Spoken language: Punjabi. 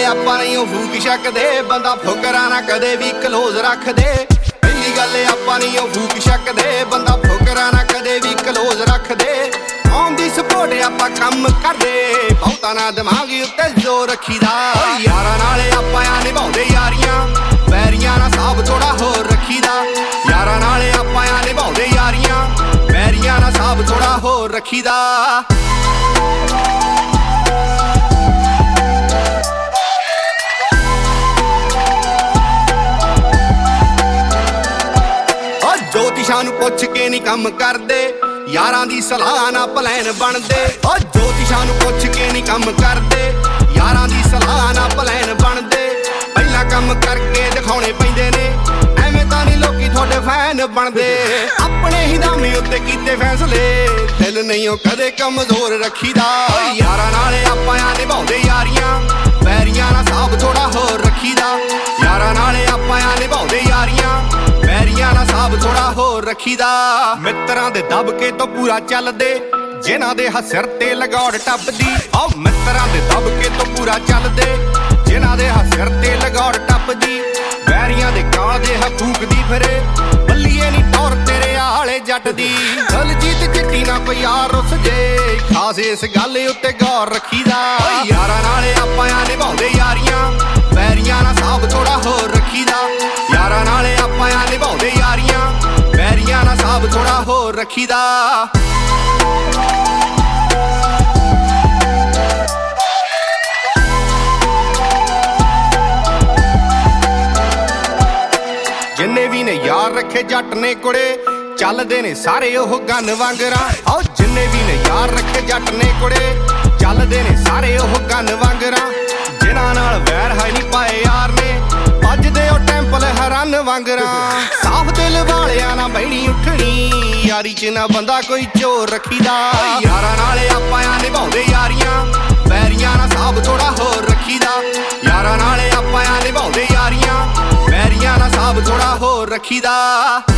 ਆਪਾਂ ਨਹੀਂ ਉਹ ਫੂਕ ਸਕਦੇ, ਬੰਦਾ ਫੁਕਰਾ ਨਾ ਕਦੇ ਵੀ ਕਲੋਜ਼ ਰੱਖਦੇ। ਪਹਿਲੀ ਗੱਲ ਆਪਾਂ ਨਹੀਂ ਉਹ ਫੂਕ ਸਕਦੇ, ਬੰਦਾ ਫੁਕਰਾ ਨਾ ਕਦੇ ਵੀ ਕਲੋਜ਼ ਰੱਖਦੇ। ਆਨ ਦੀ ਸਪੋਰਟ ਆਪਾਂ ਕੰਮ ਕਰਦੇ, ਬਹੁਤਾ ਨਾ ਦਿਮਾਗ ਉੱਤੇ ਜ਼ੋਰ ਰੱਖੀਦਾ। ਯਾਰਾਂ ਨਾਲ ਆਪਾਂ ਨਿਭਾਉਂਦੇ ਯਾਰੀਆਂ, ਵੈਰੀਆਂ ਨਾਲ ਸਾਬ ਥੋੜਾ ਹੋਰ ਰੱਖੀਦਾ। ਯਾਰਾਂ ਨਾਲ ਆਪਾਂ ਨਿਭਾਉਂਦੇ ਯਾਰੀਆਂ, ਵੈਰੀਆਂ ਨਾਲ ਸਾਬ ਥੋੜਾ ਹੋਰ ਰੱਖੀਦਾ। ਜੋਤਿਸ਼ਾਂ ਨੂੰ ਪੁੱਛ ਕੇ ਨਹੀਂ ਕੰਮ ਕਰਦੇ, ਯਾਰਾਂ ਦੀ ਸਲਾਹ ਨਾਲ ਪਲਾਨ ਬਣਦੇ। ਓ ਜੋਤਿਸ਼ਾਂ ਨੂੰ ਪੁੱਛ ਕੇ ਨਹੀਂ ਕੰਮ ਕਰਦੇ, ਯਾਰਾਂ ਦੀ ਸਲਾਹ ਨਾਲ ਪਲਾਨ ਬਣਦੇ। ਪਹਿਲਾਂ ਕੰਮ ਕਰਕੇ ਦਿਖਾਉਣੇ ਪੈਂਦੇ ਨੇ, ਐਵੇਂ ਤਾਂ ਨਹੀਂ ਲੋਕੀ ਤੁਹਾਡੇ ਫੈਨ ਬਣਦੇ। ਆਪਣੇ ਹੀ ਦਾਮੇ ਉੱਤੇ ਕੀਤੇ ਫੈਸਲੇ, ਦਿਲ ਨਹੀਂ ਉਹ ਕਦੇ ਕਮਜ਼ੋਰ ਰੱਖੀਦਾ। ਯਾਰਾਂ ਨਾਲ ਆਪਾਂ ਨਿਭਾਉਂਦੇ ਯਾਰੀਆਂ, ਵੈਰੀਆਂ ਨਾਲ ਸਾਬ ਥੋੜਾ ਹੋਰ ਰੱਖੀਦਾ। ਯਾਰਾਂ ਨਾਲ ਆਪਾਂ ਨਿਭਾਉਂਦੇ ਯਾਰੀਆਂ, ਵੈਰੀਆਂ ਨਾਲ ਸਾਬ ਥੋੜਾ ਹੋਰ ਰੱਖੀਦਾ। ਮਿੱਤਰਾਂ ਦੇ ਦਬਕੇ ਤੋਂ ਪੂਰਾ ਚੱਲਦੇ, ਜਿਨ੍ਹਾਂ ਦੇ ਸਿਰ ਤੇ ਲਗੌੜ ਟੱਪਦੀ। ਓ ਮਿੱਤਰਾਂ ਦੇ ਦਬਕੇ ਤੋਂ ਪੂਰਾ ਚੱਲਦੇ, ਜਿਨ੍ਹਾਂ ਦੇ ਸਿਰ ਤੇ ਲਗੌੜ ਟੱਪਦੀ। ਵੈਰੀਆਂ ਦੇ ਕਾਲ ਦੇ ਹਕੂਕ ਦੀ ਫਿਰੇ, ਬੱਲੀਏ ਨੀ ਟੌਰ ਤੇਰੇ ਆਲੇ ਜੱਟ ਦੀ। ਦਲਜੀਤ ਚਿੱਟੀ ਨਾ ਕੋਈ ਯਾਰ ਰੁੱਸ ਜੇ, ਖਾਸ ਇਸ ਗੱਲ ਉੱਤੇ ਗੌਰ ਰੱਖੀਦਾ। ਯਾਰਾਂ ਨਾਲ ਆਪਾਂ ਨਿਭਾਉਂਦੇ ਯਾਰੀਆਂ, ਵੈਰੀਆਂ ਨਾਲ ਸਾਬ ਥੋੜਾ ਹੋਰ ਰੱਖੀਦਾ। ਯਾਰਾਂ ਨਾਲ ਆਪਾਂ ਨਿਭਾਉਂਦੇ ਯਾਰੀਆਂ, ਵੈਰੀਆਂ ਨਾਲ ਸਾਬ ਥੋੜਾ ਹੋਰ ਰੱਖੀਦਾ। ਜਿੰਨੇ ਵੀ ਨੇ ਯਾਰ ਰੱਖੇ ਜੱਟ ਨੇ ਕੁੜੇ, ਚੱਲਦੇ ਨੇ ਸਾਰੇ ਉਹ ਗਨ ਵਾਂਗਰਾਂ। ਆਓ ਜਿੰਨੇ ਵੀ ਨੇ ਯਾਰ ਰੱਖੇ ਜੱਟ ਨੇ ਕੁੜੇ, ਚੱਲਦੇ ਨੇ ਸਾਰੇ ਉਹ ਗਨ ਵਾਂਗਰਾਂ। ਜਿਨ੍ਹਾਂ ਨਾਲ ਵੈਰ ਹੈ ਨਹੀਂ ਪਾਏ ਯਾਰ ਨੇ, ਭੱਜਦੇ ਉਹ ਟੈਂਪਲ ਹੈਰਾਨ ਵਾਂਗਰਾਂ। ਸਾਫ ਦਿਲ ਵਾਲਿਆਂ ਨਾਲ ਬਹਿਣੀ ਉੱਠਣੀ, ਯਾਰੀ ਚ ਨਾ ਬੰਦਾ ਕੋਈ ਚੋਰ ਰੱਖੀਦਾ। ਯਾਰਾਂ ਨਾਲ ਆਪਾਂ ਨਿਭਾਉਂਦੇ ਯਾਰੀਆਂ, ਵੈਰੀਆਂ ਨਾਲ ਸਾਬ ਥੋੜਾ ਹੋਰ ਰੱਖੀਦਾ। ਯਾਰਾਂ ਨਾਲ ਆਪਾਂ ਨਿਭਾਉਂਦੇ ਯਾਰੀਆਂ, ਵੈਰੀਆਂ ਨਾਲ ਸਾਬ ਥੋੜਾ ਹੋਰ ਰੱਖੀਦਾ।